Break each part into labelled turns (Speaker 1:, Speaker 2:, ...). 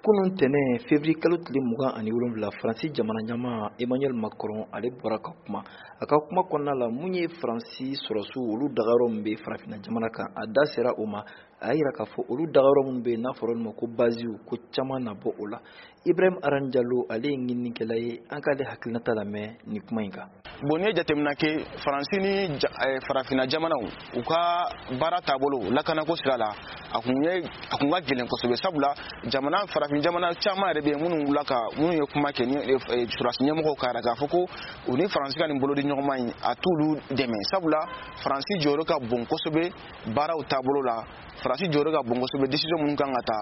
Speaker 1: kunun tɛnɛ février kalo tile 27 Faransi jamana ɲama Emmanuel Macron ale bɔra ka kuma a ka kuma kɔnɔna la mun ye Faransi sɔrɔsiw olu dagayɔrɔ min bɛ farafinna jamana kan a da sera o ma a yira k'a fɔ olu dagayɔrɔ min bɛ n'a fɔra olu ma ko baziw ko caman na bɔ o la Ibrahim Aran Diallo ale ye ɲininikɛla ye an k'ale hakilinata lamɛn ni kuma in kan.
Speaker 2: Bon ni jateminɛ kɛ Faransi ni farafinna jamanaw u ka baara taabolo lakanako sira la a kun ka gɛlɛn kosɛbɛ sabula farafin jamana caman yɛrɛ bɛ yen minnu ye kuma kɛ ni surasi ɲɛmɔgɔw ka k'a fɔ ko u ni Faransi ka nin bolo di ɲɔgɔn ma in a t'olu dɛmɛ sabula Faransi jɔyɔrɔ ka bon kosɛbɛ baaraw taabolo la Faransi jɔyɔrɔ ka bon kosɛbɛ décision minnu kan ka ta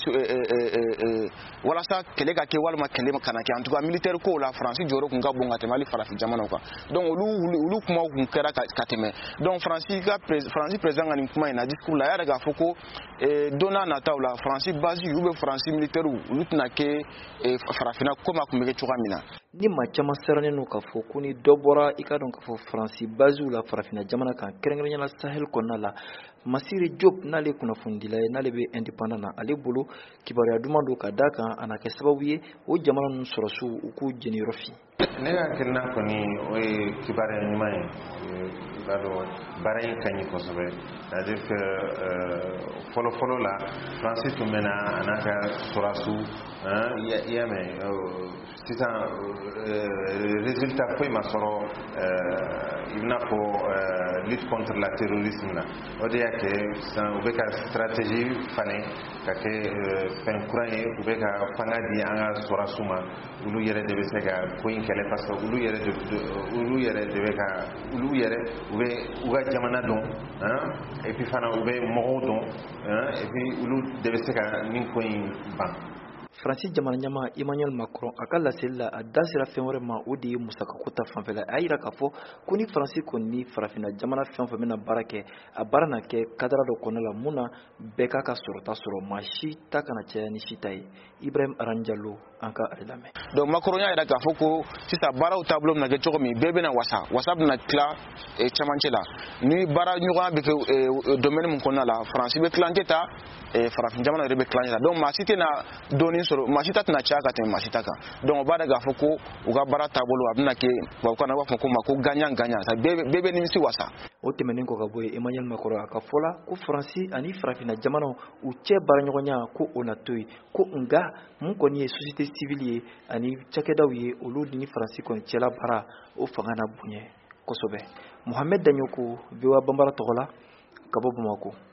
Speaker 2: walasa kɛlɛ ka kɛ walima kɛlɛ kana kɛ en tout cas militaire ko la Faransi jɔyɔrɔ kun ka bon ka tɛmɛ hali farafin jamanaw kan donc olu kumaw kun kɛra ka tɛmɛ donc Faransi président ka nin kuma in na discours la a yɛrɛ k'a fɔ ko don n'a nataw la Faransi base ou bien Faransi militaire olu tɛna kɛ farafinna komi a kun bɛ kɛ cogoya min na.
Speaker 1: Ni maa caman sirannen don k'a fɔ ko ni dɔ bɔra i ka dɔn k'a fɔ Faransi baziw la farafinna jamana kan kɛrɛnkɛrɛnnenya Sahel kɔnɔna la Masiri Diop n'ale kunnafonidila ye n'ale bɛ indépendant na ale bolo kibaruya duman don ka d'a kan a na kɛ sababu ye o jamana ninnu sɔrɔsiw u k'u jeniyɔrɔ fin.
Speaker 3: Ne ka hakilina kɔni o ye kibaruya ɲuman ye i b'a dɔn baara in ka ɲi kosɛbɛ c'est-à-dire que fɔlɔ la Faransi tun bɛ na a n'a ka sɔrɔsiw i y'a mɛn sisan résultat foyi ma sɔrɔ i n'a fɔ lutte contre la terrorisme na o de y'a kɛ sisan u bɛ ka stratégie falen ka kɛ fɛn kura ye u bɛ ka fanga di an ka sɔrɔsiw ma olu yɛrɛ de bɛ se ka ko in kɛlɛ parce que olu yɛrɛ de bɛ ka olu yɛrɛ u ka jamana dɔn et puis fana u bɛ mɔgɔw dɔn et puis olu de bɛ se ka nin ko in ban.
Speaker 1: Faransi jamana ɲama Emmanuel Macron a ka laseli la a da sera fɛn wɛrɛ ma o de ye musakako ta fanfɛla a yira k'a fɔ ko ni Faransi kɔni ni farafinna jamana fɛn o fɛn bɛna baara kɛ a baara na kɛ kadara dɔ kɔnɔ la mun na bɛɛ k'a ka sɔrɔta sɔrɔ maa si ta kana caya ni si ta ye Ibrahim Aran Diallo an ka ale lamɛn.
Speaker 2: Donc Macron y'a yira k'a fɔ ko sisan baaraw taabolo bɛna kɛ cogo min bɛɛ bɛna wasa bɛna tila cɛmancɛ la ni baara ɲɔgɔnya bɛ kɛ domaine min kɔnɔna la Faransi bɛ tilancɛ ta farafin jamana yɛrɛ bɛ tilancɛ ta donc maa si tɛna dɔɔnin sɔrɔ maa si ta tɛna caya ka tɛmɛ maa si ta kan donc o b'a dɔn k'a fɔ ko u ka baara taabolo a bɛna kɛ tubabukan na u b'a fɔ ko ma ko gagnant bɛɛ bɛ nimisi wasa.
Speaker 1: O tɛmɛnen kɔ ka bɔ yen Emmanuel Macron a ka fɔ la ko Faransi ani farafinna jamanaw u cɛ baaraɲɔgɔnya ko o na to yen ko nka mun kɔni ye société civile ye ani cakɛdaw ye olu ni Faransi kɔni cɛla baara o fanga na bonya kosɛbɛ. Mohamed Danyoko VOA Bambara tɔgɔ la ka bɔ Bamako.